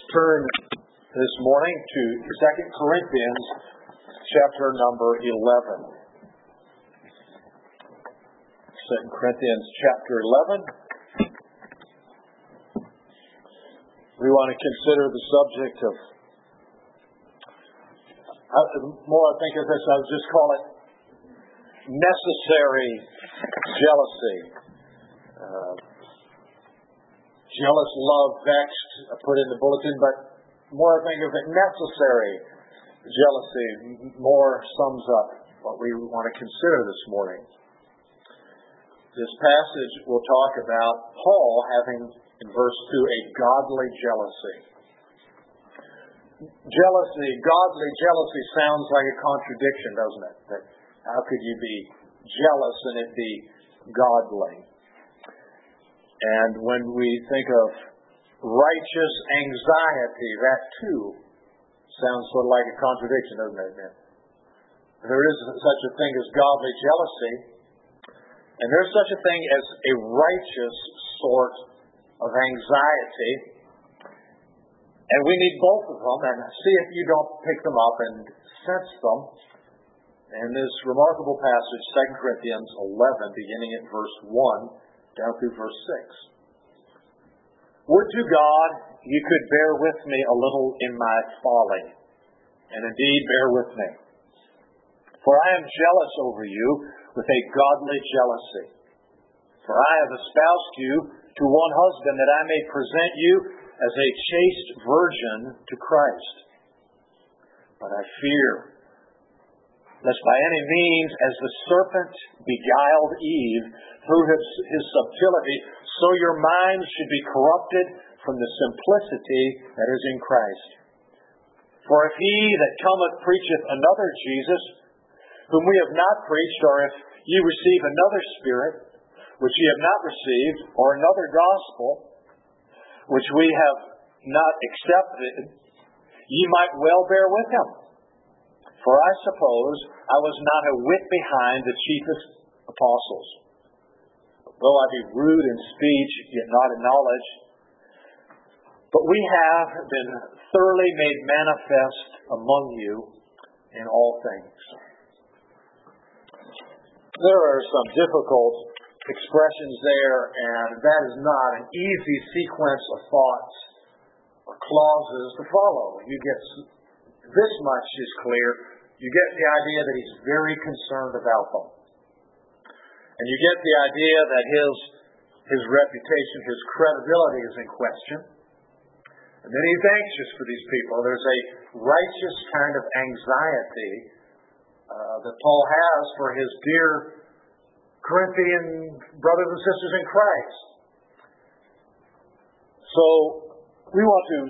turn this morning to 2 Corinthians chapter number 11. 2 Corinthians chapter 11. We want to consider the subject of, more I think of this, I would just call it necessary jealousy. Jealous, love, vexed, I put in the bulletin, but more I think of it necessary jealousy more sums up what we want to consider this morning. This passage will talk about Paul having, in verse 2, a godly jealousy. Jealousy, godly jealousy sounds like a contradiction, doesn't it? That how could you be jealous and it be godly? And when we think of righteous anxiety, that too sounds sort of like a contradiction, doesn't it? There is such a thing as godly jealousy, and there's such a thing as a righteous sort of anxiety, and we need both of them, and see if you don't pick them up and sense them in this remarkable passage, 2 Corinthians 11, beginning at verse 1, down through verse 6. Would to God you could bear with me a little in my folly, and indeed bear with me. For I am jealous over you with a godly jealousy. For I have espoused you to one husband, that I may present you as a chaste virgin to Christ. But I fear lest by any means, as the serpent beguiled Eve through his subtlety, so your minds should be corrupted from the simplicity that is in Christ. For if he that cometh preacheth another Jesus, whom we have not preached, or if ye receive another spirit, which ye have not received, or another gospel, which we have not accepted, ye might well bear with him. For I suppose I was not a whit behind the chiefest apostles. Though I be rude in speech, yet not in knowledge. But we have been thoroughly made manifest among you in all things. There are some difficult expressions there, and that is not an easy sequence of thoughts or clauses to follow. You get this much is clear. You get the idea that he's very concerned about them. And you get the idea that his reputation, his credibility is in question. And then he's anxious for these people. There's a righteous kind of anxiety that Paul has for his dear Corinthian brothers and sisters in Christ. So we want to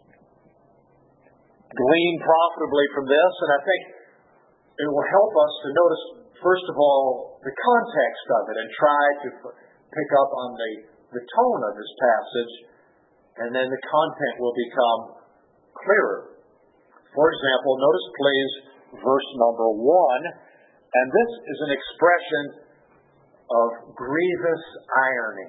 glean profitably from this, and I think it will help us to notice, first of all, the context of it and try to pick up on the tone of this passage, and then the content will become clearer. For example, notice please verse number 1, and this is an expression of grievous irony.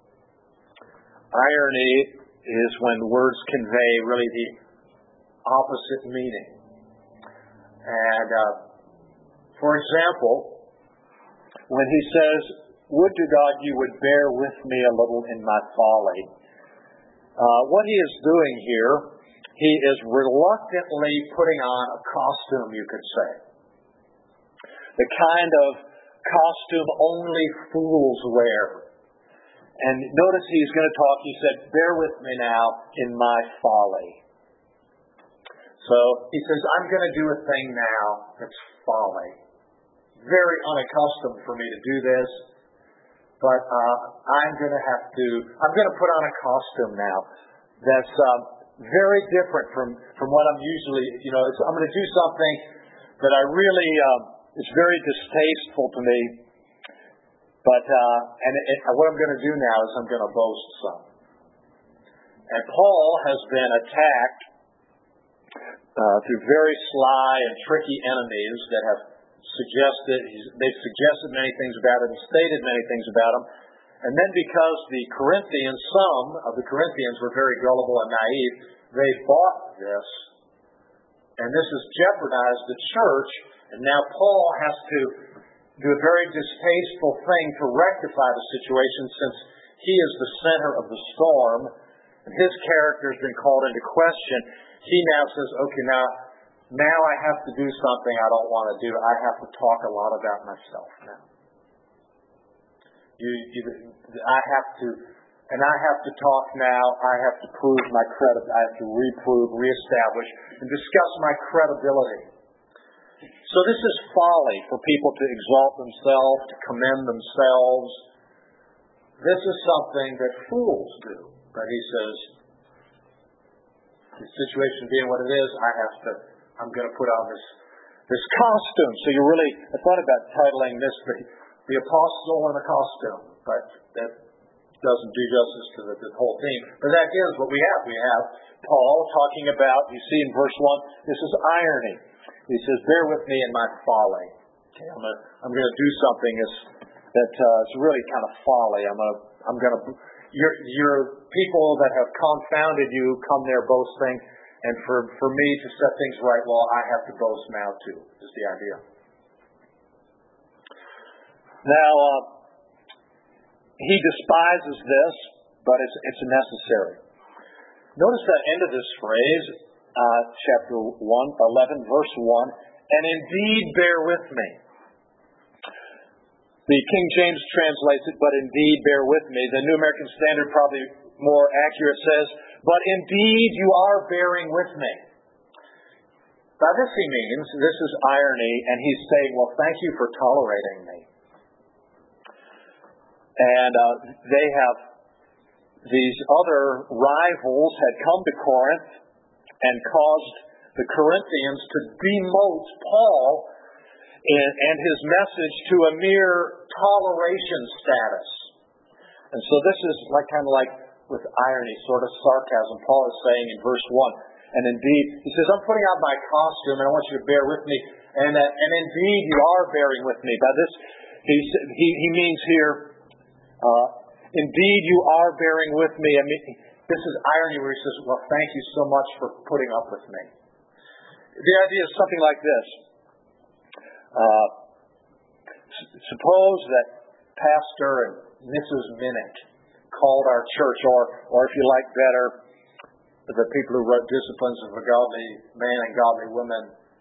Irony is when words convey really the opposite meaning. And for example, when he says, would to God you would bear with me a little in my folly, what he is doing here, he is reluctantly putting on a costume, you could say. The kind of costume only fools wear. And notice he's going to talk, he said, bear with me now in my folly. So he says, I'm going to do a thing now that's folly. Very unaccustomed for me to do this, but I'm going to put on a costume now that's very different from what I'm usually, I'm going to do something that I really, is very distasteful to me, but, what I'm going to do now is I'm going to boast some. And Paul has been attacked through very sly and tricky enemies that have they've suggested many things about him, stated many things about him, And then because some of the Corinthians were very gullible and naive, They bought this, and this has jeopardized the church, and now Paul has to do a very distasteful thing to rectify the situation, since he is the center of the storm, and his character has been called into question. He now says, okay, now I have to do something I don't want to do. I have to talk a lot about myself now. I have to talk now. I have to prove my credibility. I have to reestablish, and discuss my credibility. So this is folly for people to exalt themselves, to commend themselves. This is something that fools do. But he says, the situation being what it is, I'm going to put on this costume. So I thought about titling this the Apostle in a Costume, but that doesn't do justice to the whole theme. But that is what we have. We have Paul talking about, you see in verse 1, this is irony. He says, bear with me in my folly. Okay, I'm going to do something that's really kind of folly. Your people that have confounded you come there boasting, and for me to set things right, well, I have to boast now too, is the idea. Now, he despises this, but it's necessary. Notice the end of this phrase, chapter 11, verse 1, and indeed bear with me. The King James translates it, but indeed bear with me. The New American Standard, probably more accurate, says, but indeed you are bearing with me. By this he means, this is irony, and he's saying, well, thank you for tolerating me. And these other rivals had come to Corinth and caused the Corinthians to demote Paul and his message to a mere toleration status. And so this is kind of like with irony, sort of sarcasm. Paul is saying in verse 1, and indeed, he says, I'm putting on my costume and I want you to bear with me. And indeed you are bearing with me. By this, he means here, indeed you are bearing with me. I mean, this is irony where he says, well, thank you so much for putting up with me. The idea is something like this. Suppose that Pastor and Mrs. Minnick called our church, or if you like better, the people who wrote Disciplines of a Godly Man and Godly Woman,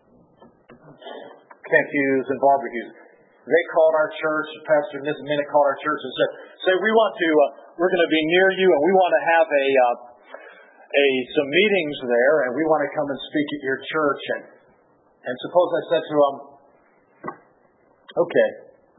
Kent Hughes and Barbara Hughes. They called our church, Pastor and Mrs. Minnick called our church and said, we're going to be near you, and we want to have some meetings there, and we want to come and speak at your church. And suppose I said to them, okay,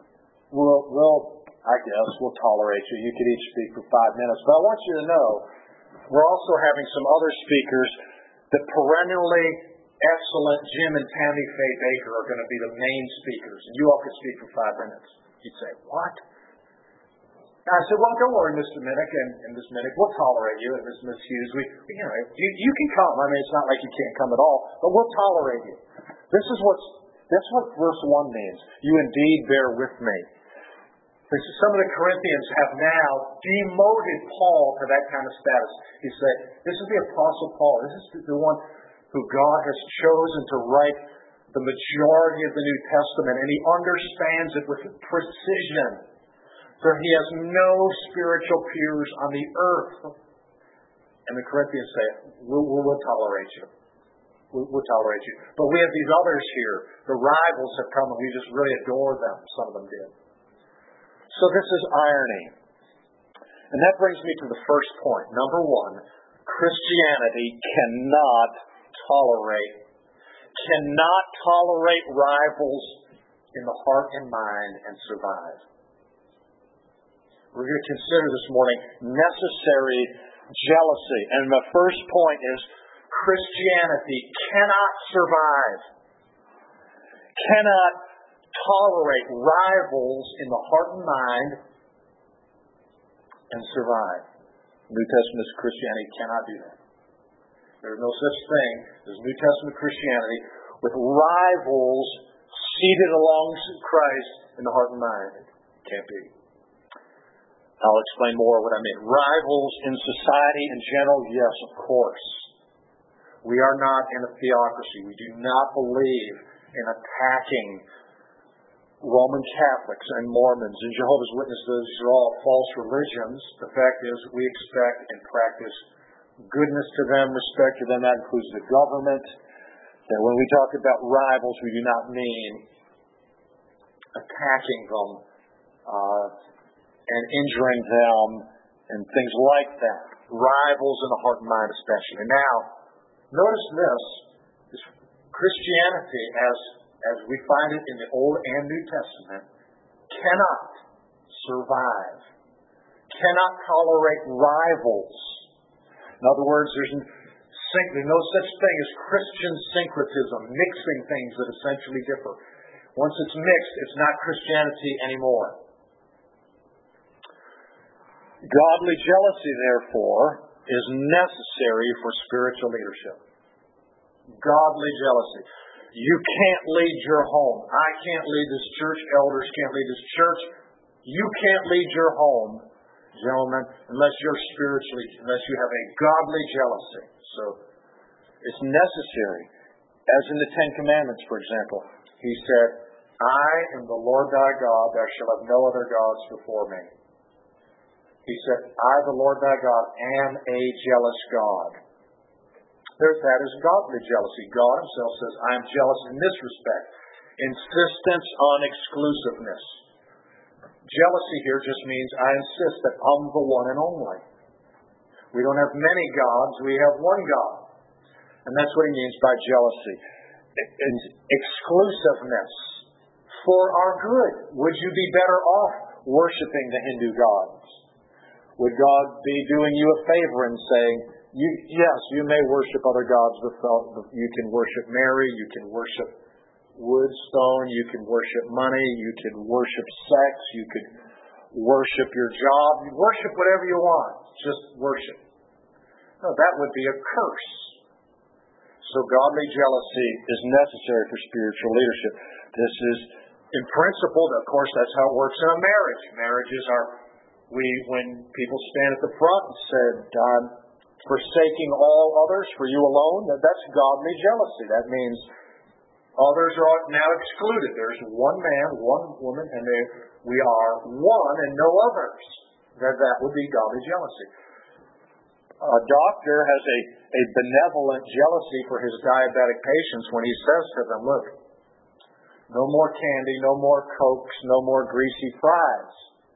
we'll tolerate you. You could each speak for 5 minutes. But I want you to know, we're also having some other speakers. The perennially excellent Jim and Tammy Faye Baker are going to be the main speakers. And you all could speak for 5 minutes. You'd say, what? And I said, well, don't worry, Mr. Minnick and Ms. Minnick. We'll tolerate you. And Ms. Hughes, you can come. I mean, it's not like you can't come at all. But we'll tolerate you. That's what verse 1 means. You indeed bear with me. Some of the Corinthians have now demoted Paul to that kind of status. He said, this is the Apostle Paul. This is the one who God has chosen to write the majority of the New Testament, and he understands it with precision. For he has no spiritual peers on the earth. And the Corinthians say, we'll tolerate you. We'll tolerate you. But we have these others here. The rivals have come, and we just really adore them. Some of them did. So this is irony. And that brings me to the first point. Number 1, Christianity cannot tolerate rivals in the heart and mind and survive. We're going to consider this morning necessary jealousy. And the first point is Christianity cannot survive, cannot tolerate rivals in the heart and mind and survive. New Testament Christianity cannot do that. There is no such thing as New Testament Christianity with rivals seated alongside Christ in the heart and mind. It can't be. I'll explain more what I mean. Rivals in society in general, yes, of course. We are not in a theocracy. We do not believe in attacking Roman Catholics and Mormons and Jehovah's Witnesses. These are all false religions. The fact is, we expect and practice goodness to them, respect to them. That includes the government. That when we talk about rivals, we do not mean attacking them and injuring them and things like that. Rivals in the heart and mind especially. And now, notice this Christianity as we find it in the Old and New Testament cannot survive, cannot tolerate rivals. In other words, there's no such thing as Christian syncretism, mixing things that essentially differ. Once it's mixed, it's not Christianity anymore. Godly jealousy, therefore, is necessary for spiritual leadership. Godly jealousy. You can't lead your home. I can't lead this church. Elders can't lead this church. You can't lead your home, gentlemen, unless you have a godly jealousy. So it's necessary. As in the Ten Commandments, for example, he said, I am the Lord thy God, thou shalt have no other gods before me. He said, I, the Lord thy God, am a jealous God. That is godly jealousy. God himself says, I am jealous in this respect. Insistence on exclusiveness. Jealousy here just means I insist that I'm the one and only. We don't have many gods, we have one God. And that's what he means by jealousy. Exclusiveness for our good. Would you be better off worshiping the Hindu gods? Would God be doing you a favor and saying, yes, you may worship other gods, but you can worship Mary, you can worship wood, stone, you can worship money, you can worship sex, you could worship your job, you worship whatever you want, just worship. No, that would be a curse. So godly jealousy is necessary for spiritual leadership. This is, in principle, of course, that's how it works in a marriage. Marriages are, when people stand at the front and said, forsaking all others for you alone, that's godly jealousy. That means others are now excluded. There's one man, one woman, and we are one and no others. That would be godly jealousy. A doctor has a benevolent jealousy for his diabetic patients when he says to them, look, no more candy, no more Cokes, no more greasy fries.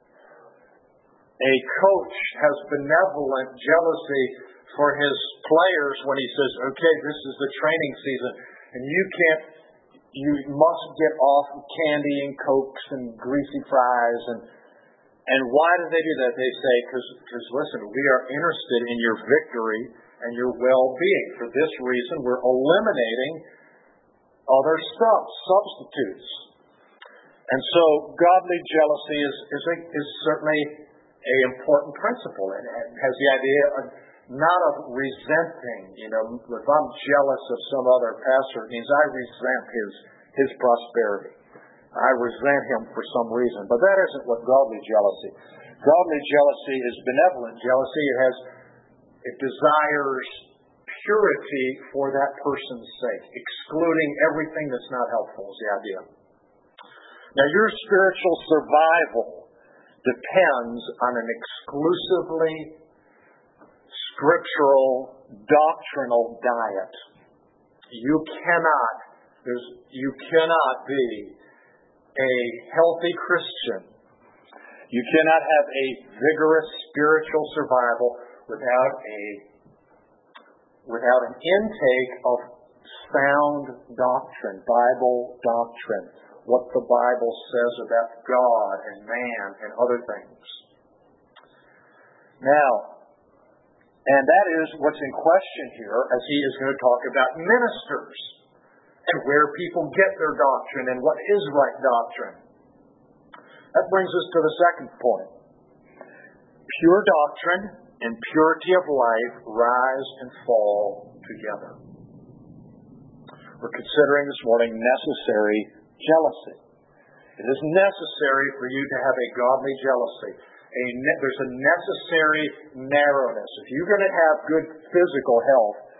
A coach has benevolent jealousy for his players when he says, okay, this is the training season, and you must get off candy and Cokes and greasy fries. And why do they do that? They say, because listen, we are interested in your victory and your well-being. For this reason, we're eliminating other substitutes. And so godly jealousy is certainly an important principle. And it has the idea of not of resenting. If I'm jealous of some other pastor, it means I resent his prosperity. I resent him for some reason. But that isn't what godly jealousy. Godly jealousy is benevolent jealousy. It desires purity for that person's sake, excluding everything that's not helpful is the idea. Now, your spiritual survival depends on an exclusively scriptural, doctrinal diet. You cannot be a healthy Christian. You cannot have a vigorous spiritual survival without an intake of sound doctrine, Bible doctrine, what the Bible says about God and man and other things. Now, and that is what's in question here as he is going to talk about ministers and where people get their doctrine and what is right doctrine. That brings us to the second point. Pure doctrine and purity of life rise and fall together. We're considering this morning necessary jealousy. It is necessary for you to have a godly jealousy. There's a necessary narrowness. If you're going to have good physical health,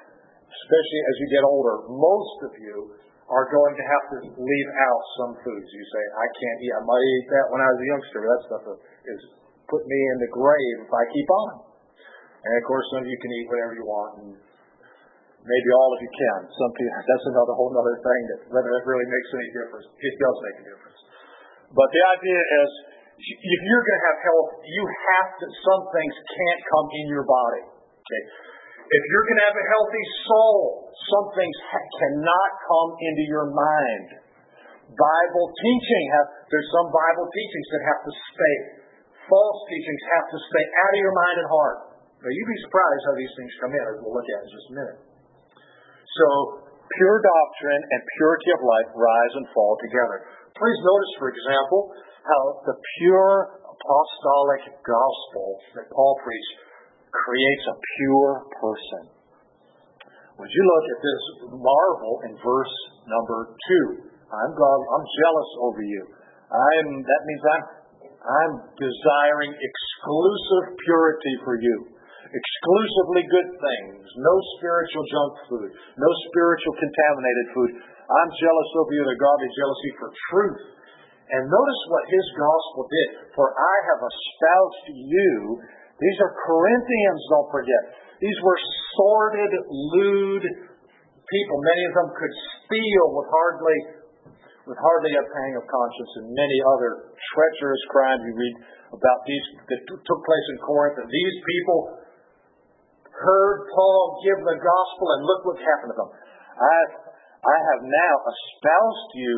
especially as you get older, most of you are going to have to leave out some foods. You say, I can't eat. I might eat that when I was a youngster, but that stuff is put me in the grave if I keep on. And of course, some of you can eat whatever you want, and maybe all of you can. Some people, that's another whole other thing, that whether it really makes any difference. It does make a difference. But the idea is, if you're going to have health, you have to, some things can't come in your body. Okay? If you're going to have a healthy soul, some things cannot come into your mind. Bible teaching, there's some Bible teachings that have to stay. False teachings have to stay out of your mind and heart. Now, you'd be surprised how these things come in, as we'll look at in just a minute. So, pure doctrine and purity of life rise and fall together. Please notice, for example, how the pure apostolic gospel that Paul preached creates a pure person. Would you look at this marvel in verse number 2? I'm jealous over you. That means I'm desiring exclusive purity for you. Exclusively good things. No spiritual junk food. No spiritual contaminated food. I'm jealous over you, the godly jealousy for truth. And notice what his gospel did. For I have espoused you. These are Corinthians, don't forget. These were sordid, lewd people. Many of them could steal with hardly a pang of conscience, and many other treacherous crimes you read about these that took place in Corinth. And these people heard Paul give the gospel, and look what happened to them. I have now espoused you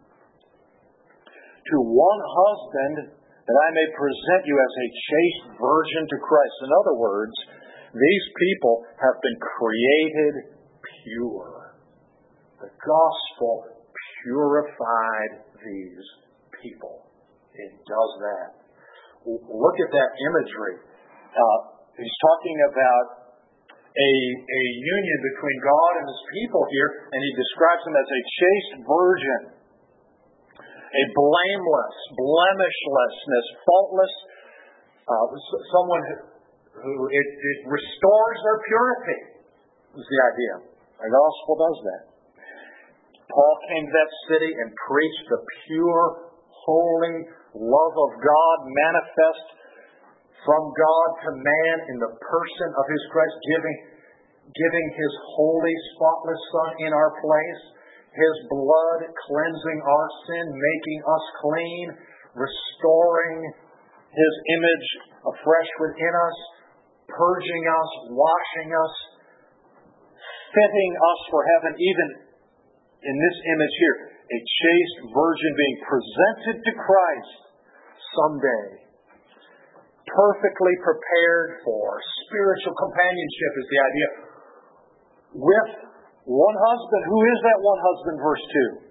to one husband, that I may present you as a chaste virgin to Christ. In other words, these people have been created pure. The gospel purified these people. It does that. Look at that imagery. He's talking about a union between God and his people here, and he describes them as a chaste virgin, a blameless, blemishlessness, faultless, someone who it restores their purity, is the idea. The gospel does that. Paul came to that city and preached the pure, holy love of God manifest from God to man in the person of his Christ, giving his holy, spotless Son in our place, his blood cleansing our sin, making us clean, restoring his image afresh within us, purging us, washing us, fitting us for heaven, even in this image here, a chaste virgin being presented to Christ someday, perfectly prepared for spiritual companionship is the idea, with one husband. Who is that one husband? Verse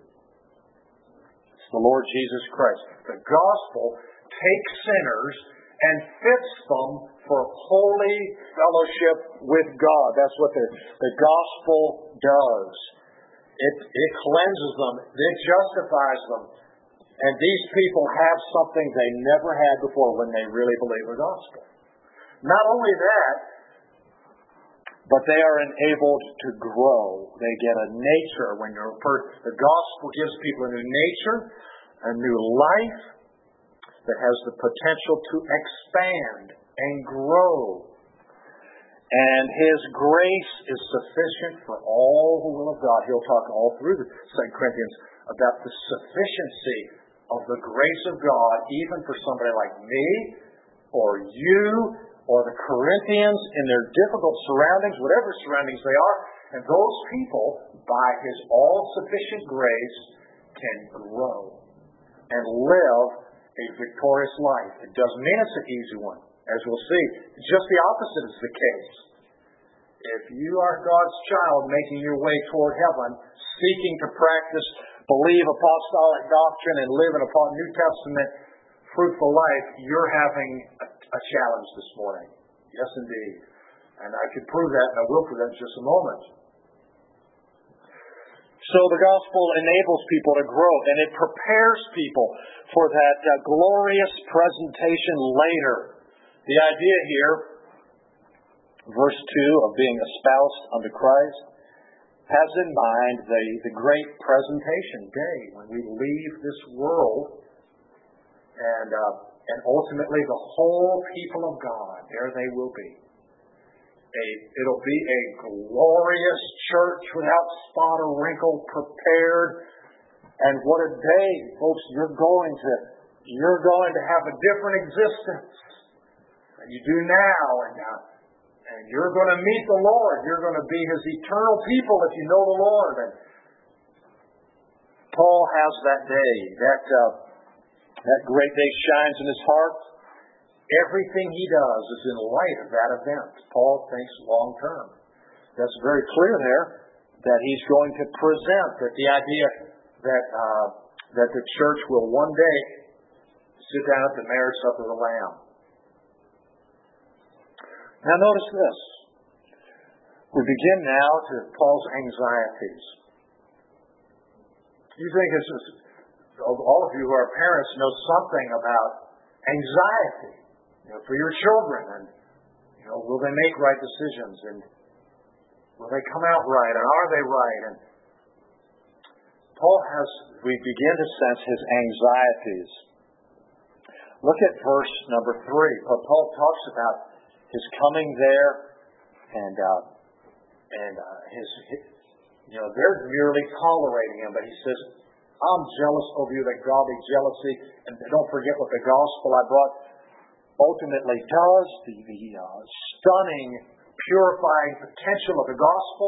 2. It's the Lord Jesus Christ. The gospel takes sinners and fits them for holy fellowship with God. That's what the gospel does. It cleanses them. It justifies them. And these people have something they never had before when they really believe the gospel. Not only that, but they are enabled to grow. They get a nature. The gospel gives people a new nature, a new life that has the potential to expand and grow. And his grace is sufficient for all who will of God. He'll talk all through the 2 Corinthians about the sufficiency of the grace of God, even for somebody like me, or you, or the Corinthians in their difficult surroundings, whatever surroundings they are. And those people, by his all-sufficient grace, can grow and live a victorious life. It doesn't mean it's an easy one, as we'll see. Just the opposite is the case. If you are God's child making your way toward heaven, seeking to practice, believe apostolic doctrine, and live in a New Testament fruitful life, you're having a challenge this morning. Yes, indeed. And I can prove that, and I will prove that in just a moment. So the gospel enables people to grow, and it prepares people for that glorious presentation later. The idea here, verse 2, of being espoused unto Christ, has in mind the great presentation day when we leave this world and ultimately the whole people of God, there they will be. It'll be a glorious church without spot or wrinkle, prepared. And what a day, folks, you're going to have a different existence than you do now. And you're going to meet the Lord. You're going to be His eternal people if you know the Lord. And Paul has that day, that great day shines in his heart. Everything he does is in light of that event. Paul thinks long term. That's very clear there that he's going to present that the idea that the church will one day sit down at the marriage supper of the Lamb. Now notice this. We begin now to Paul's anxieties. You think all of you who are parents know something about anxiety. For your children, and will they make right decisions, and will they come out right, and are they right? And we begin to sense his anxieties. Look at verse number 3. Paul talks about his coming there, and they're merely tolerating him, but he says, I'm jealous over you, that godly jealousy, and don't forget what the gospel I brought ultimately does, the stunning, purifying potential of the gospel.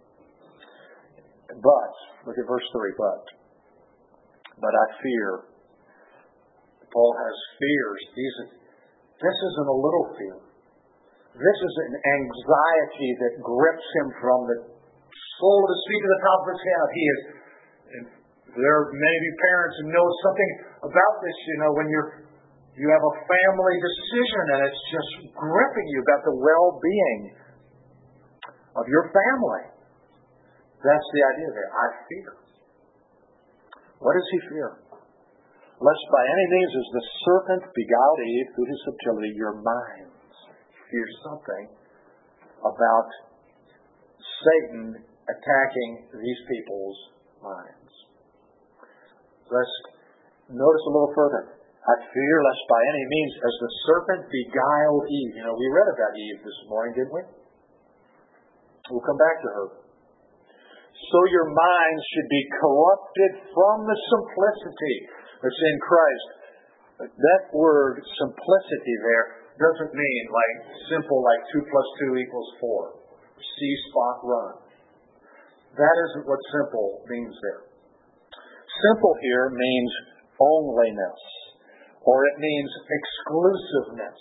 But, look at verse 3, but I fear. Paul has fears. This isn't a little fear. This is an anxiety that grips him from the sole of his feet to the top of his head. There may be parents who know something about this, when you have a family decision and it's just gripping you about the well-being of your family. That's the idea there. I fear. What does he fear? Lest by any means as the serpent beguiled Eve through his subtlety, your minds fear something about Satan attacking these people's minds. Let's notice a little further. I fear lest by any means as the serpent beguiled Eve. We read about Eve this morning, didn't we? We'll come back to her. So your minds should be corrupted from the simplicity that's in Christ. That word simplicity there doesn't mean simple like 2 plus 2 equals 4. See spot run. That isn't what simple means there. Simple here means onlyness. Or it means exclusiveness.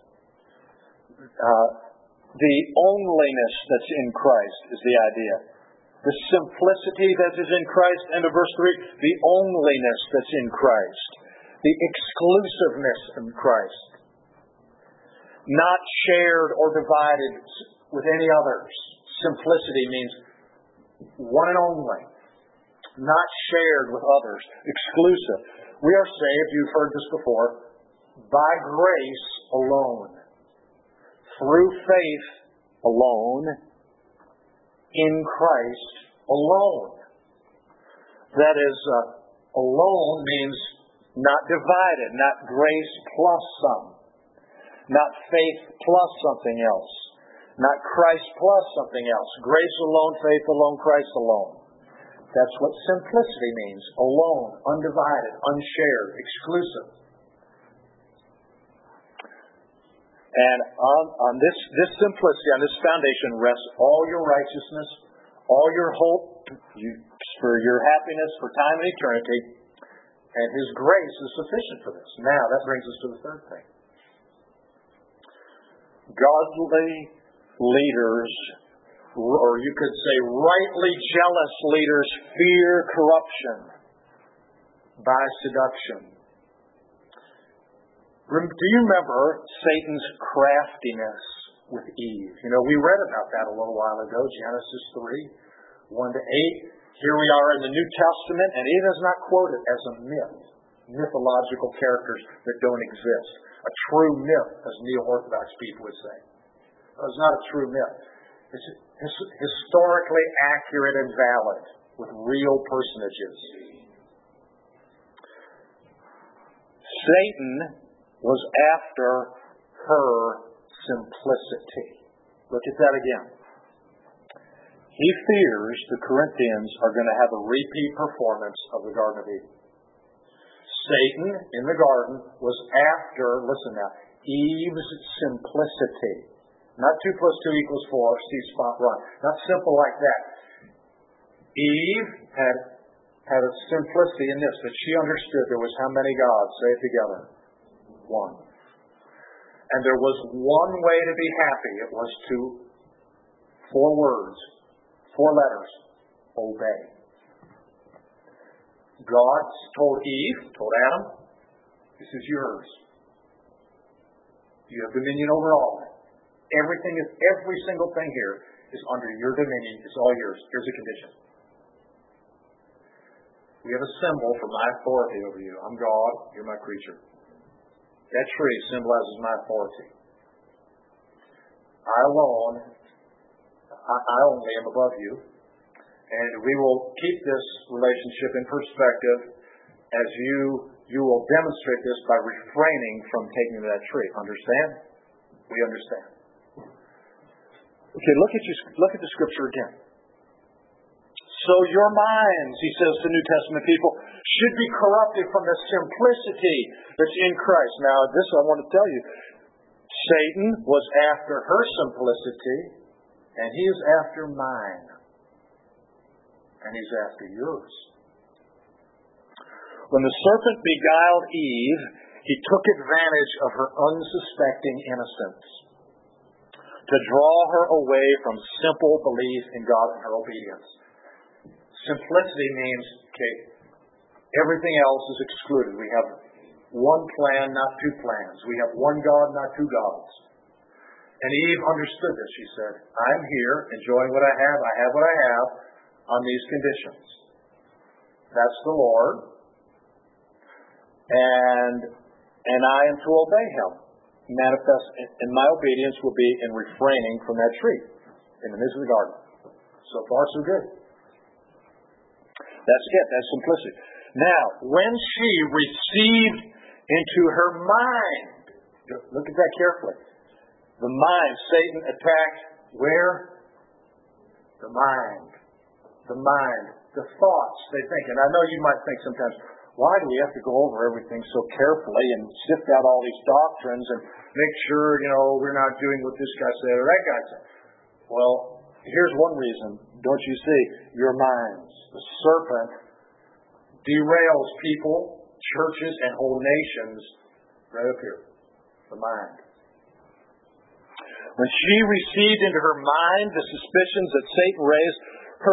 The onlyness that's in Christ is the idea. The simplicity that is in Christ, and of verse 3, the onlyness that's in Christ. The exclusiveness in Christ. Not shared or divided with any others. Simplicity means one and only. Not shared with others. Exclusive. We are saved, you've heard this before, by grace alone. Through faith alone. In Christ alone. That is, alone means not divided, not grace plus some. Not faith plus something else. Not Christ plus something else. Grace alone, faith alone, Christ alone. That's what simplicity means. Alone, undivided, unshared, exclusive. And on this simplicity, on this foundation rests all your righteousness, all your hope for your happiness for time and eternity. And His grace is sufficient for this. Now, that brings us to the third thing. Godly leaders, or you could say rightly jealous leaders, fear corruption by seduction. Do you remember Satan's craftiness with Eve? We read about that a little while ago, Genesis 3, 1-8. Here we are in the New Testament, and Eve is not quoted as a myth, mythological characters that don't exist. A true myth, as neo-Orthodox people would say. It's not a true myth. historically accurate and valid, with real personages. Satan was after her simplicity. Look at that again. He fears the Corinthians are going to have a repeat performance of the Garden of Eden. Satan in the garden was after, listen now, Eve's simplicity. Not 2 plus 2 equals 4, see spot run. Not simple like that. Eve had a simplicity in this, that she understood there was how many gods? Say it together. One. And there was one way to be happy. It was to 4 words, 4 letters, obey. God told Eve, told Adam, this is yours. You have dominion over all of it. Every single thing here is under your dominion. It's all yours. Here's a condition. We have a symbol for my authority over you. I'm God. You're my creature. That tree symbolizes my authority. I only am above you. And we will keep this relationship in perspective as you will demonstrate this by refraining from taking to that tree. Understand? We understand. Okay, look at the scripture again. So your minds, he says to New Testament people, should be corrupted from the simplicity that's in Christ. Now, this I want to tell you. Satan was after her simplicity, and he is after mine. And he's after yours. When the serpent beguiled Eve, he took advantage of her unsuspecting innocence to draw her away from simple belief in God and her obedience. Simplicity means, okay, everything else is excluded. We have one plan, not 2 plans. We have one God, not 2 gods. And Eve understood this. She said, I'm here enjoying what I have. I have what I have on these conditions. That's the Lord. And I am to obey him. Manifest in my obedience will be in refraining from that tree in the midst of the garden. So far, so good. That's it. That's simplicity. Now, when she received into her mind, look at that carefully. The mind, Satan attacked where? The mind. The mind. The thoughts they think. And I know you might think sometimes, why do we have to go over everything so carefully and sift out all these doctrines and make sure, we're not doing what this guy said or that guy said? Well, here's one reason. Don't you see? Your minds. The serpent derails people, churches, and whole nations right up here. The mind. When she received into her mind the suspicions that Satan raised,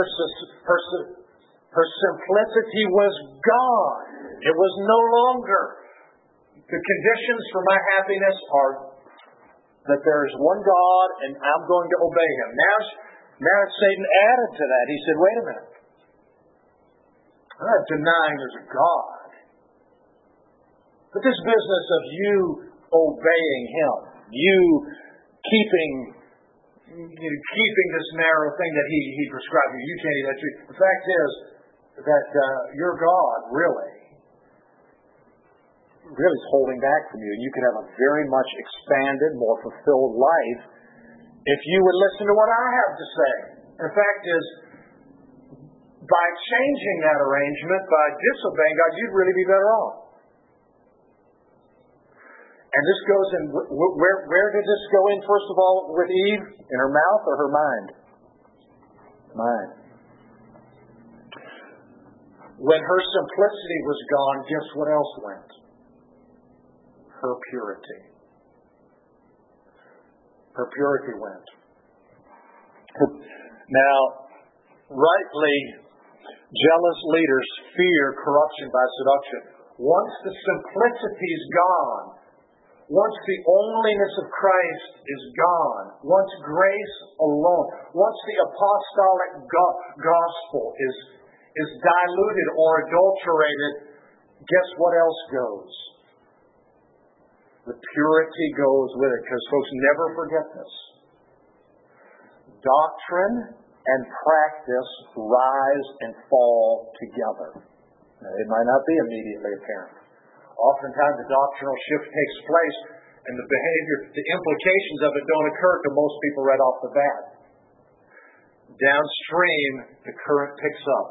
her simplicity was gone. It was no longer. The conditions for my happiness are that there is one God and I'm going to obey him. Now Satan added to that. He said, wait a minute. I'm not denying there's a God. But this business of you obeying him, you keeping this narrow thing that he prescribed you can't eat that tree. The fact is that your God really is holding back from you. And you could have a very much expanded, more fulfilled life if you would listen to what I have to say. The fact is, by changing that arrangement, by disobeying God, you'd really be better off. And this goes in, where did this go in, first of all, with Eve? In her mouth or her mind? Mind. When her simplicity was gone, guess what else went? Her purity. Her purity went. Now, rightly, jealous leaders fear corruption by seduction. Once the simplicity is gone, once the onlyness of Christ is gone, once grace alone, once the apostolic gospel is diluted or adulterated, guess what else goes? The purity goes with it, because folks never forget this. doctrine and practice rise and fall together. Now, it might not be immediately apparent. Oftentimes the doctrinal shift takes place and the behavior, the implications of it don't occur to most people right off the bat. Downstream, the current picks up.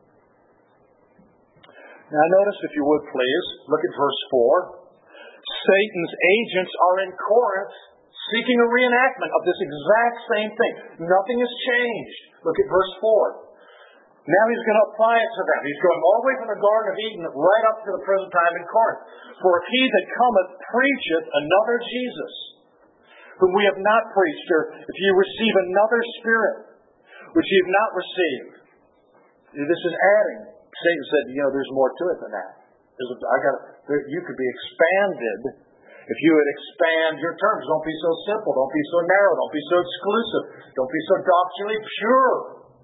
Now notice, if you would please, look at verse 4. Satan's agents are in Corinth seeking a reenactment of this exact same thing. Nothing has changed. Look at verse 4. Now he's going to apply it to them. He's going all the way from the Garden of Eden right up to the present time in Corinth. For if he that cometh preacheth another Jesus, whom we have not preached, or if ye receive another spirit, which ye have not received. This is adding. Satan said, there's more to it than that. You could be expanded if you would expand your terms. Don't be so simple. Don't be so narrow. Don't be so exclusive. Don't be so doctrinally pure.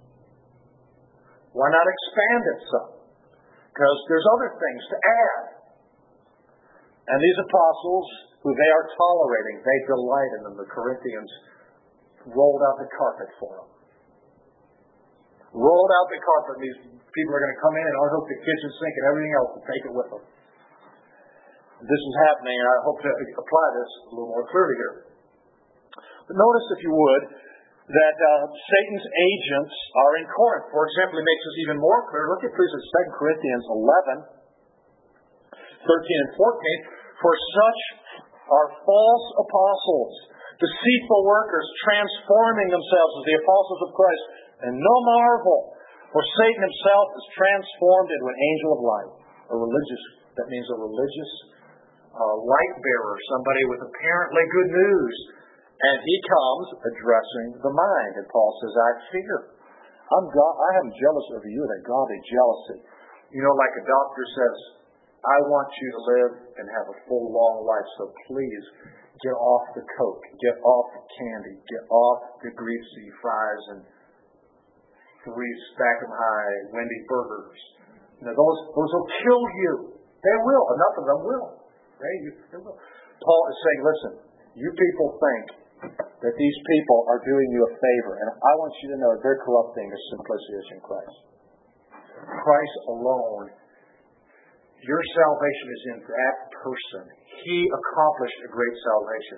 Why not expand it some? Because there's other things to add. And these apostles, who they are tolerating, they delight in them. The Corinthians rolled out the carpet for them. Rolled out the carpet. These people are going to come in and unhook the kitchen sink and everything else and take it with them. This is happening, and I hope to apply this a little more clearly here. But notice, if you would, that Satan's agents are in Corinth. For example, it makes this even more clear. Look at please at 2 Corinthians 11, 13 and 14. For such are false apostles, deceitful workers, transforming themselves as the apostles of Christ. And no marvel, for Satan himself is transformed into an angel of light. That means a religious light bearer, somebody with apparently good news. And he comes addressing the mind. And Paul says, I fear. I am jealous of you, that godly jealousy. Like a doctor says, I want you to live and have a full, long life, so please get off the Coke, get off the candy, get off the greasy fries and 3 stack-em-high Wendy burgers. Those will kill you. They will. Enough of them will. They will. Paul is saying, listen, you people think that these people are doing you a favor, and I want you to know that they're corrupting the simplicity that's in Christ. Christ alone. Your salvation is in that person. He accomplished a great salvation.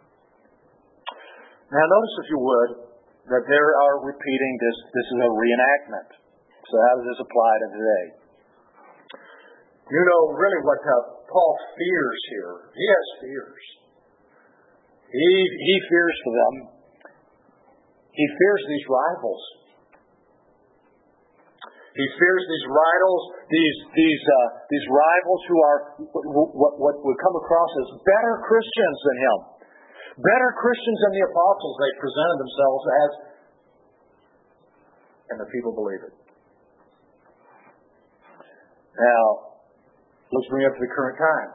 Now notice, if you would, that they are repeating this is a reenactment. So how does this apply to today? Really what Paul fears here. He has fears. He fears for them. He fears these rivals. He fears these rivals, these rivals who are what would come across as better Christians than him. Better Christians than the apostles they presented themselves as. And the people believe it. Now, let's bring it up to the current time.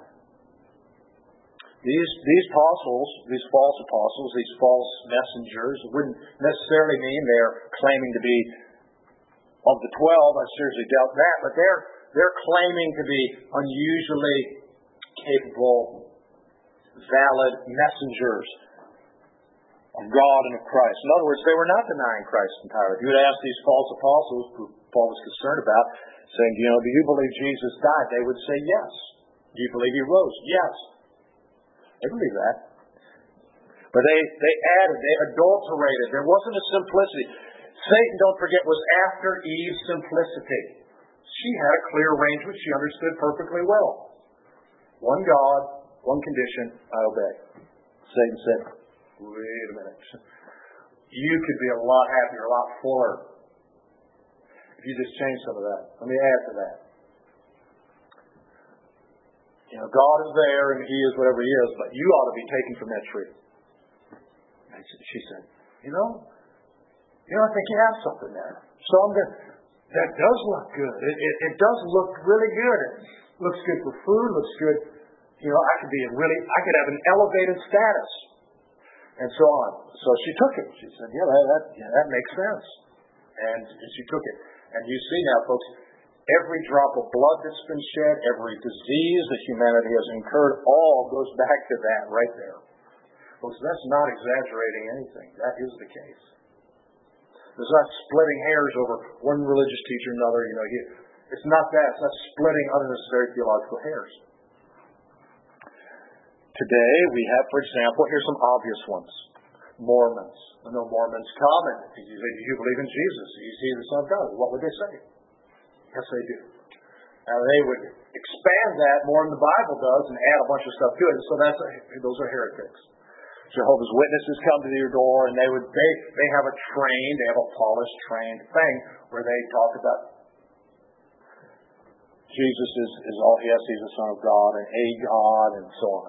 These apostles, these false apostles, these false messengers, wouldn't necessarily mean they're claiming to be of the 12. I seriously doubt that, but they're claiming to be unusually capable, valid messengers of God and of Christ. In other words, they were not denying Christ entirely. If you would ask these false apostles, who Paul was concerned about, saying, do you believe Jesus died? They would say yes. Do you believe he rose? Yes. They believe that. But they added, they adulterated. There wasn't a simplicity. Satan, don't forget, was after Eve's simplicity. She had a clear arrangement she understood perfectly well. One God, one condition, I obey. Satan said, wait a minute. You could be a lot happier, a lot fuller, if you just change some of that. Let me add to that. God is there and he is whatever he is, but you ought to be taken from that tree. And she said, I think you have something there. So that does look good. It does look really good. It looks good for food, looks good. I could have an elevated status. And so on. So she took it. She said, that makes sense. And she took it. And you see now, folks, every drop of blood that's been shed, every disease that humanity has incurred, all goes back to that right there. Folks, that's not exaggerating anything. That is the case. There's not splitting hairs over one religious teacher and another. It's not that. It's not splitting unnecessary theological hairs. Today we have, for example, here's some obvious ones. Mormons. I know Mormons come and you say, do you believe in Jesus? Do you see the Son of God? What would they say? Yes, they do. Now they would expand that more than the Bible does and add a bunch of stuff to it. So those are heretics. Jehovah's Witnesses come to your door and they have a polished, trained thing where they talk about Jesus is all he has. He's the Son of God and a God and so on.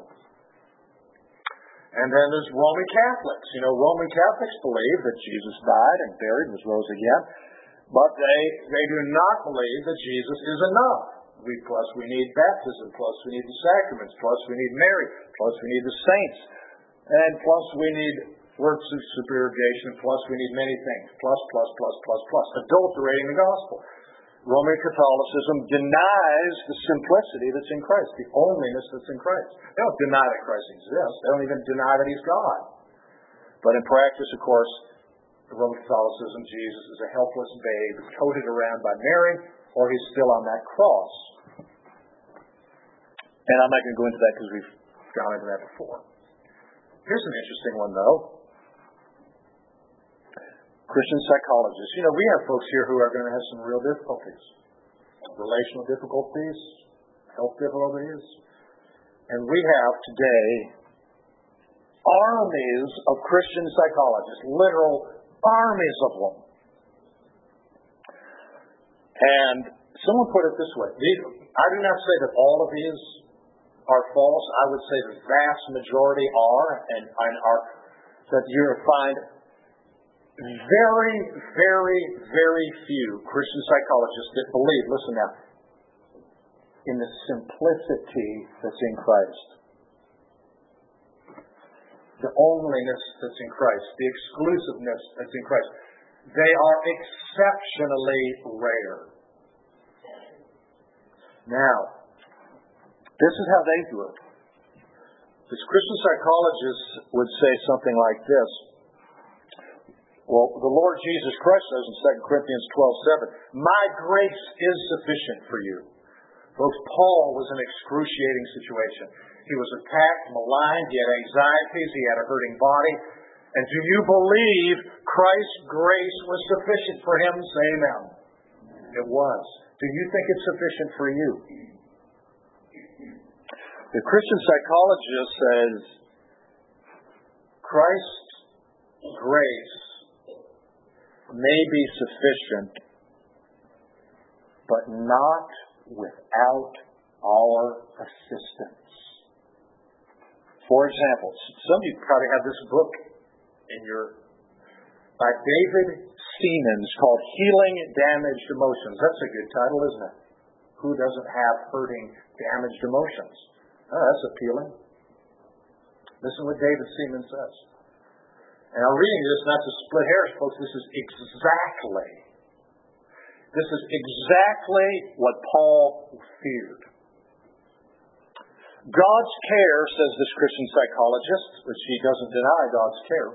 And then there's Roman Catholics. Roman Catholics believe that Jesus died and buried and was rose again, but they do not believe that Jesus is enough. Plus we need baptism, plus we need the sacraments, plus we need Mary, plus we need the saints, and plus we need works of supererogation, plus we need many things, plus, adulterating the gospel. Roman Catholicism denies the simplicity that's in Christ, the onlyness that's in Christ. They don't deny that Christ exists. They don't even deny that he's God. But in practice, of course, in Roman Catholicism, Jesus is a helpless babe toted around by Mary, or he's still on that cross. And I'm not going to go into that because we've gone into that before. Here's an interesting one, though. Christian psychologists. We have folks here who are going to have some real difficulties. Relational difficulties, health difficulties. And we have today armies of Christian psychologists, literal armies of them. And someone put it this way. I do not say that all of these are false. I would say the vast majority are, and are that you're going to find very, very, very few Christian psychologists that believe, listen now, in the simplicity that's in Christ. The onlyness that's in Christ. The exclusiveness that's in Christ. They are exceptionally rare. Now, this is how they do it. This Christian psychologist would say something like this. Well, the Lord Jesus Christ says in 2 Corinthians 12:7, my grace is sufficient for you. Folks, Paul was in an excruciating situation. He was attacked, maligned, he had anxieties, he had a hurting body. And do you believe Christ's grace was sufficient for him? Say amen. It was. Do you think it's sufficient for you? The Christian psychologist says Christ's grace may be sufficient, but not without our assistance. For example, some of you probably have this book by David Seamands called Healing Damaged Emotions. That's a good title, isn't it? Who doesn't have hurting, damaged emotions? Oh, that's appealing. Listen to what David Seamands says. And I'm reading this not to split hairs, folks. This is exactly what Paul feared. God's care, says this Christian psychologist, which he doesn't deny God's care.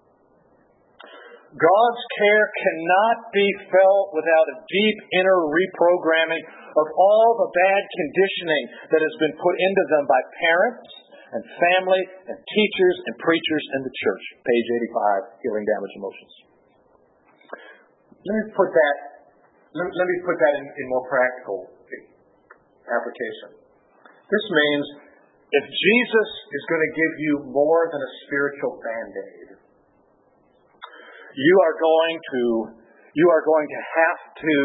God's care cannot be felt without a deep inner reprogramming of all the bad conditioning that has been put into them by parents and family and teachers and preachers in the church. Page 85, Healing Damaged Emotions. Let me put that in more practical application. This means if Jesus is going to give you more than a spiritual Band-Aid, you are going to have to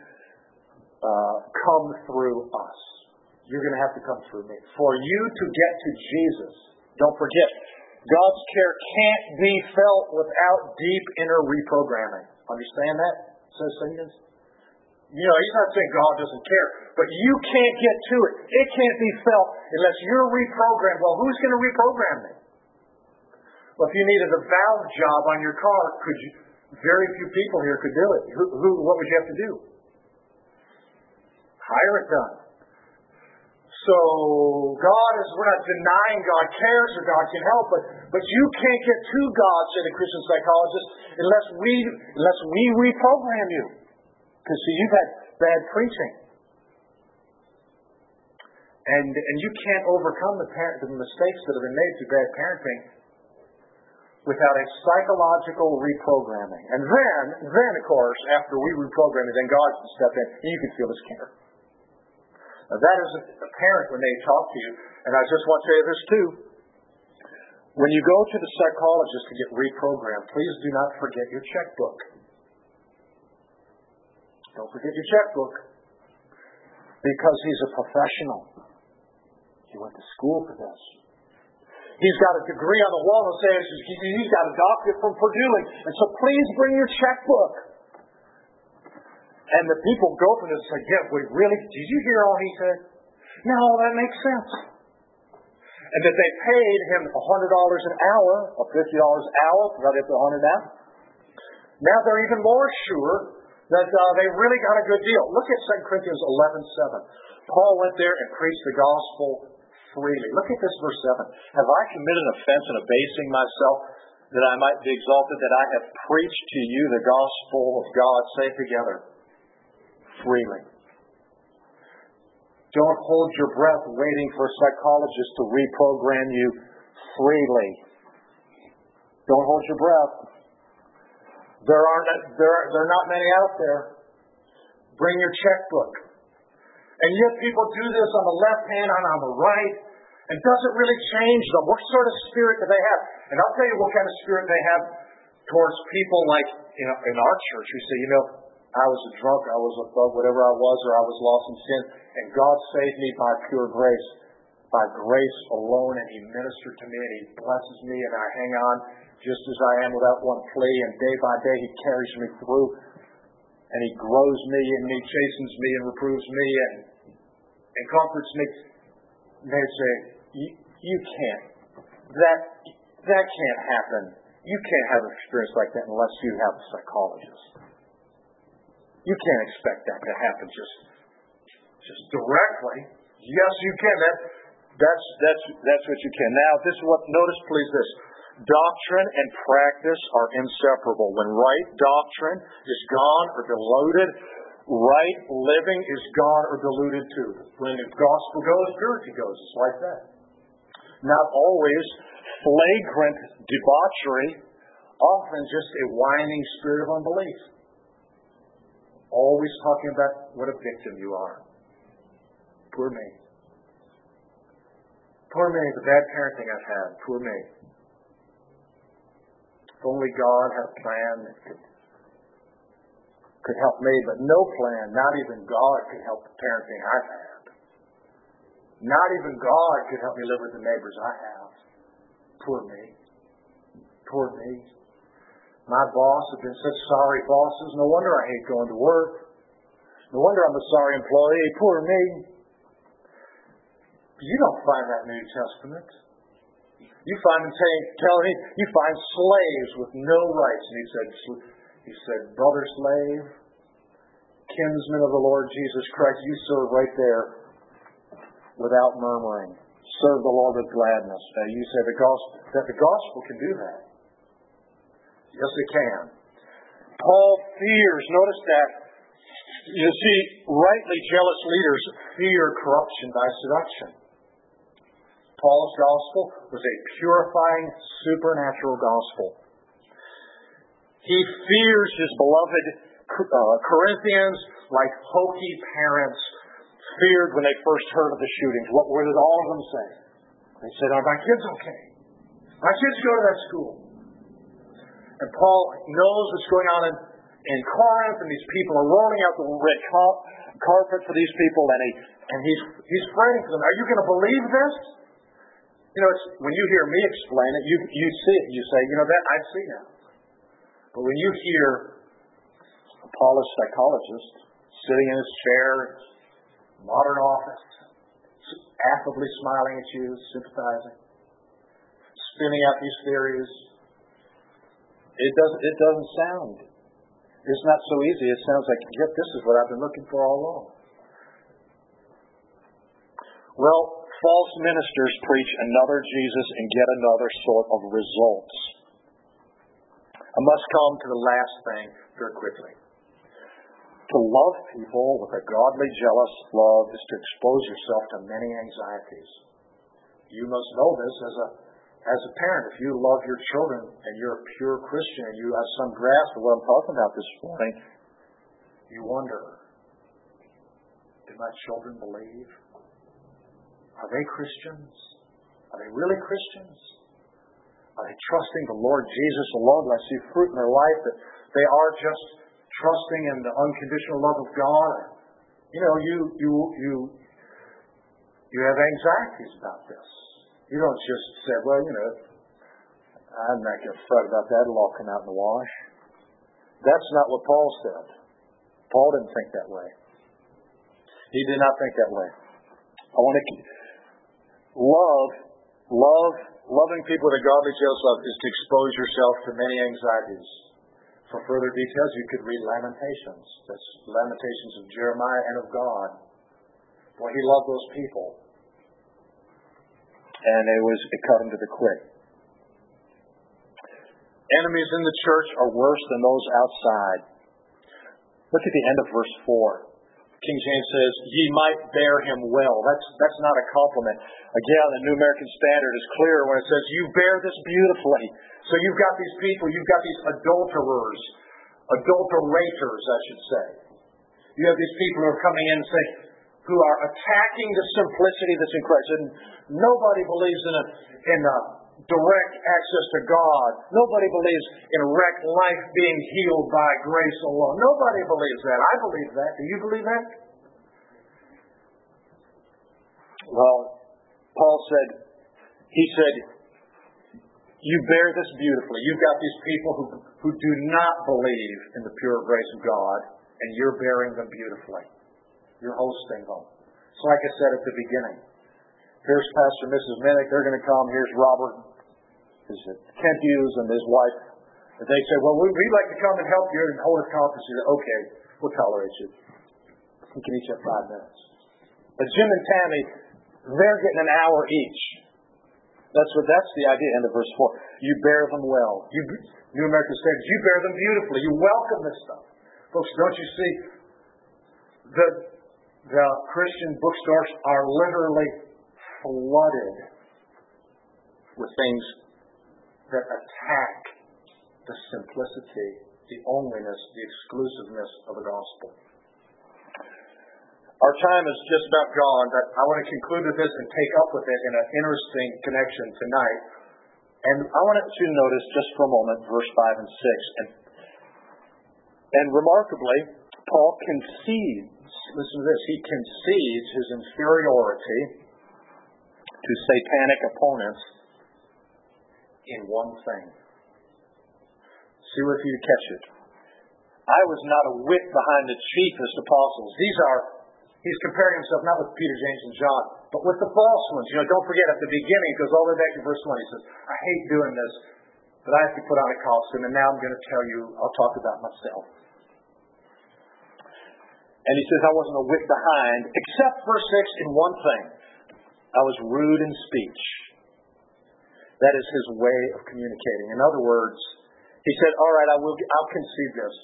come through us. You're going to have to come through me. For you to get to Jesus, don't forget, God's care can't be felt without deep inner reprogramming. Understand that, says Seamands? He's not saying God doesn't care, but you can't get to it. It can't be felt unless you're reprogrammed. Well, who's going to reprogram me? Well, if you needed a valve job on your car, very few people here could do it. What would you have to do? Hire it done. So we're not denying God cares or God can help, But you can't get to God, say the Christian psychologist, unless we reprogram you. Because see, you've had bad preaching. And you can't overcome the mistakes that have been made through bad parenting without a psychological reprogramming. And then of course, after we reprogram it, then God can step in and you can feel His care. Now that is apparent when they talk to you. And I just want to say this too. When you go to the psychologist to get reprogrammed, please do not forget your checkbook. Don't forget your checkbook. Because he's a professional. He went to school for this. He's got a degree on the wall that says he's got a doctorate from Purdue. And so please bring your checkbook. And the people go for this and say, yeah, did you hear all he said? No, that makes sense. And that they paid him $100 an hour, or $50 an hour, right up to $100 now. Now they're even more sure that they really got a good deal. Look at 2 Corinthians 11:7. Paul went there and preached the gospel freely. Look at this verse 7. Have I committed an offense in abasing myself that I might be exalted, that I have preached to you the gospel of God? Say it together. Freely. Don't hold your breath waiting for a psychologist to reprogram you freely. Don't hold your breath. There are not many out there. Bring your checkbook. And yet people do this on the left hand and on the right. And does it really change them? What sort of spirit do they have? And I'll tell you what kind of spirit they have towards people like in our church who say, I was a drunk, I was a thug, whatever I was, or I was lost in sin, and God saved me by pure grace, by grace alone, and He ministered to me, and He blesses me, and I hang on just as I am without one plea, and day by day He carries me through, and He grows me, and He chastens me, and reproves me, and comforts me. And they say, you can't. That can't happen. You can't have an experience like that unless you have a psychologist. You can't expect that to happen just directly. Yes, you can. That's what you can. Now, notice please this. Doctrine and practice are inseparable. When right doctrine is gone or diluted, right living is gone or diluted too. When the gospel goes, purity goes. It's like that. Not always flagrant debauchery, often just a whining spirit of unbelief. Always talking about what a victim you are. Poor me. Poor me, the bad parenting I've had. Poor me. If only God had a plan that could help me, but no plan, not even God could help the parenting I've had. Not even God could help me live with the neighbors I have. Poor me. Poor me. My boss has been such sorry bosses. No wonder I hate going to work. No wonder I'm a sorry employee. Poor me. You don't find that in the New Testament. You find him telling me, you find slaves with no rights. And he said, brother slave, kinsman of the Lord Jesus Christ, you serve right there without murmuring. Serve the Lord with gladness. Now you say that the gospel can do that. Yes, it can. Paul fears, notice that, you see, rightly jealous leaders fear corruption by seduction. Paul's gospel was a purifying, supernatural gospel. He fears his beloved Corinthians like hokey parents feared when they first heard of the shootings. What did all of them say? They said, are my kids okay? My kids go to that school. And Paul knows what's going on in Corinth, and these people are rolling out the red carpet for these people, and he's fighting for them. Are you going to believe this? It's, when you hear me explain it, you see it. You say, that I see now. But when you hear a Paulist psychologist sitting in his chair, modern office, affably smiling at you, sympathizing, spinning out these theories, it doesn't sound. It's not so easy. It sounds like, yep, this is what I've been looking for all along. Well, false ministers preach another Jesus and get another sort of results. I must come to the last thing very quickly. To love people with a godly, jealous love is to expose yourself to many anxieties. You must know this as a parent. If you love your children and you're a pure Christian and you have some grasp of what I'm talking about this morning, you wonder, do my children believe? Are they Christians? Are they really Christians? Are they trusting the Lord Jesus alone? Do I see fruit in their life that they are just trusting in the unconditional love of God? You have anxieties about this. You don't just say, well, I'm not going to fret about that. It'll all come out in the wash. That's not what Paul said. Paul didn't think that way. He did not think that way. I want to loving people with a godly, jealous love is to expose yourself to many anxieties. For further details, you could read Lamentations. That's Lamentations of Jeremiah and of God. Boy, he loved those people. And it cut him to the quick. Enemies in the church are worse than those outside. Look at the end of verse 4. King James says, ye might bear him well. That's not a compliment. Again, the New American Standard is clear when it says, you bear this beautifully. So you've got these people, you've got these adulterators, I should say. You have these people who are coming in and saying, who are attacking the simplicity that's in Christ. And nobody believes in a direct access to God. Nobody believes in wrecked life being healed by grace alone. Nobody believes that. I believe that. Do you believe that? Well, Paul said, you bear this beautifully. You've got these people who do not believe in the pure grace of God, and you're bearing them beautifully. You're hosting them. So like I said at the beginning, here's Pastor and Mrs. Minnick. They're going to come. Here's Robert, Kent Hughes, and his wife. And they say, well, we'd like to come and help you and hold a conference. You say, okay, we'll tolerate you. We can each have 5 minutes. But Jim and Tammy, they're getting an hour each. That's the idea, end of verse 4. You bear them well. New American Standard, you bear them beautifully. You welcome this stuff. Folks, don't you see? The Christian bookstores are literally flooded with things that attack the simplicity, the onlyness, the exclusiveness of the gospel. Our time is just about gone, but I want to conclude with this and take up with it in an interesting connection tonight. And I want you to notice just for a moment verse 5 and 6. And remarkably, Paul concedes, listen to this, he concedes his inferiority to satanic opponents in one thing. See if you catch it. I was not a whit behind the chiefest apostles. He's comparing himself not with Peter, James, and John, but with the false ones. Don't forget at the beginning, it goes all the way back to verse 1. He says, I hate doing this, but I have to put on a costume, and now I'm going to tell you, I'll talk about myself. And he says, I wasn't a whit behind, except verse 6 in one thing. I was rude in speech. That is his way of communicating. In other words, he said, all right, I'll concede this.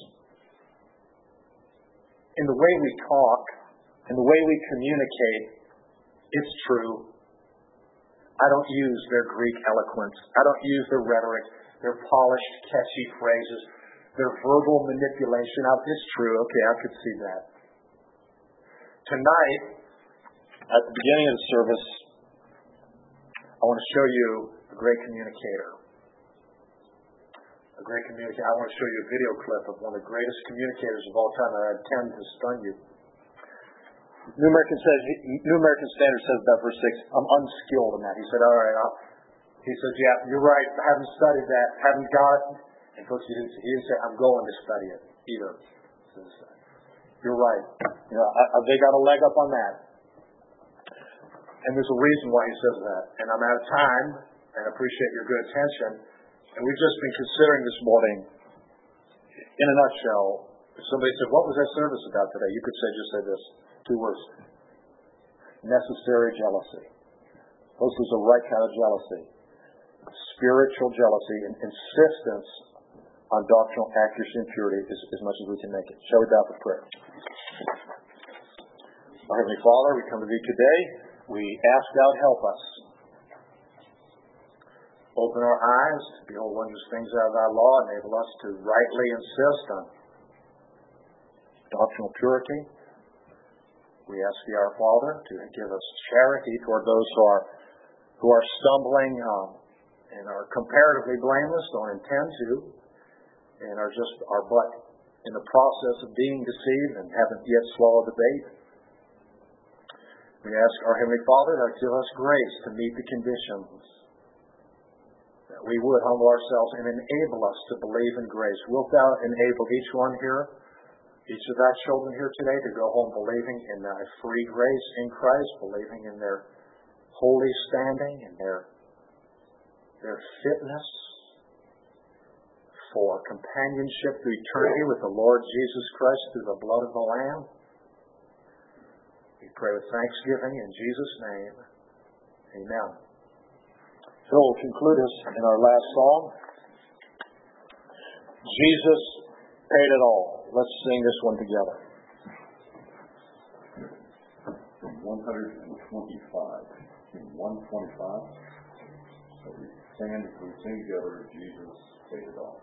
In the way we talk, in the way we communicate, it's true. I don't use their Greek eloquence. I don't use their rhetoric, their polished, catchy phrases, their verbal manipulation. It's true. Okay, I could see that. Tonight, at the beginning of the service, I want to show you a great communicator. I want to show you a video clip of one of the greatest communicators of all time, and I intend to stun you. New American Standard says about verse 6, I'm unskilled in that. He said, all right. He says, yeah, you're right. I haven't studied that. Haven't got it. And folks, he didn't say, I'm going to study it either. He says, you're right. They got a leg up on that. And there's a reason why he says that. And I'm out of time, and I appreciate your good attention. And we've just been considering this morning, in a nutshell, if somebody said, what was that service about today? You could just say this. 2 words. Necessary jealousy. This is the right kind of jealousy. Spiritual jealousy and insistence on doctrinal accuracy and purity as much as we can make it. Shall we bow for prayer? Our Heavenly Father, we come to Thee today. We ask Thou to help us. Open our eyes to behold wondrous things out of Thy law. Enable us to rightly insist on doctrinal purity. We ask Thee, our Father, to give us charity toward those who are stumbling and are comparatively blameless, don't intend to, and are but in the process of being deceived and haven't yet swallowed the bait. We ask our Heavenly Father to give us grace to meet the conditions, that we would humble ourselves and enable us to believe in grace. Wilt Thou enable each one here, each of Thy children here today, to go home believing in Thy free grace in Christ, believing in their holy standing and their fitness for companionship through eternity with the Lord Jesus Christ through the blood of the Lamb. We pray with thanksgiving in Jesus' name. Amen. So we'll conclude us in our last song. Jesus paid it all. Let's sing this one together. 125. In 125. So we sing together, Jesus paid it all.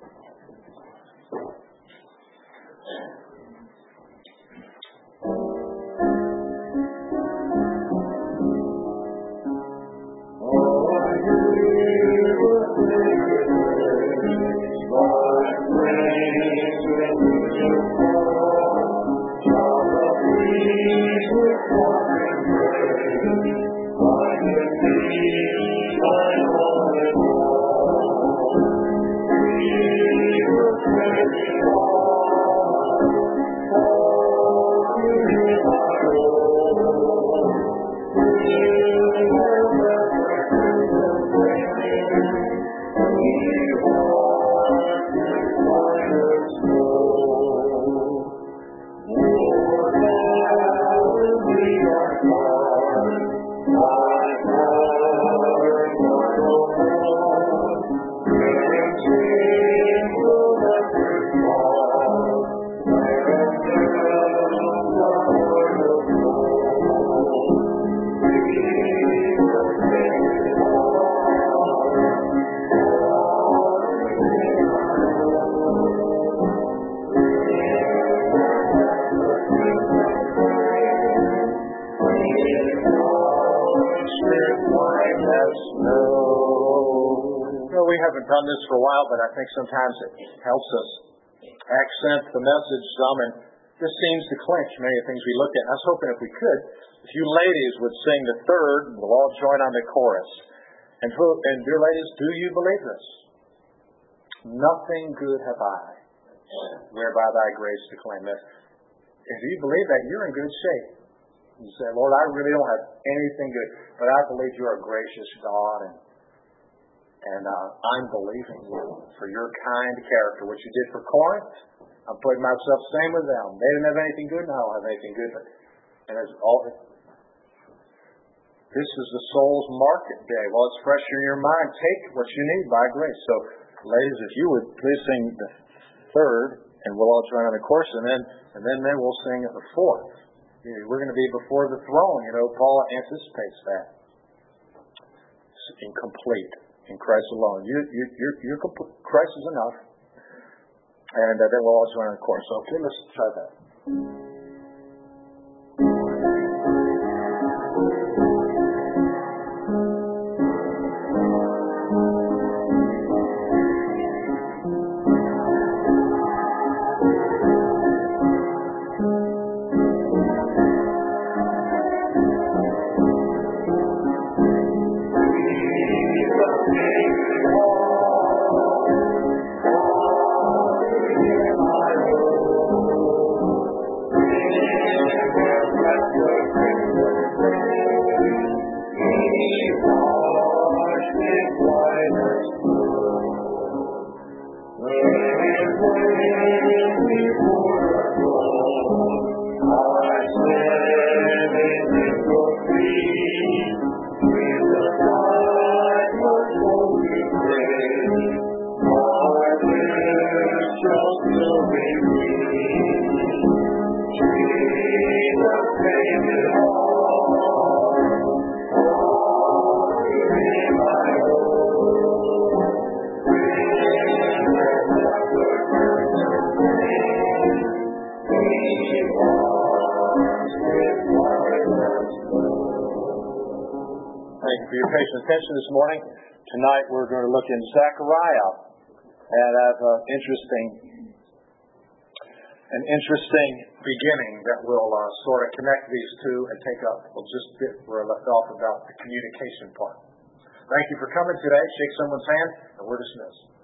We haven't done this for a while, but I think sometimes it helps us accent the message some, and this seems to clinch many of the things we looked at. I was hoping if we could, if you ladies would sing the third, we'll all join on the chorus. And dear ladies, do you believe this? Nothing good have I, whereby Thy grace to claim. If you believe that, you're in good shape. You say, Lord, I really don't have anything good, but I believe You're a gracious God, and I'm believing You for Your kind character, which You did for Corinth. I'm putting myself same with them. They didn't have anything good, and I don't have anything good. This is the soul's market day. While it's fresh in your mind, take what you need by grace. So, ladies, if you would please sing the third, and we'll all join on the chorus, and then we'll sing the fourth. We're going to be before the throne. Paul anticipates that. It's incomplete in Christ alone. You're complete. Christ is enough. And then we'll all join on the chorus. So, okay, let's try that. Thank you for your patient attention this morning. Tonight we're going to look in Zechariah and have an interesting beginning that will sort of connect these two and take up just a bit where I left off about the communication part. Thank you for coming today. Shake someone's hand and we're dismissed.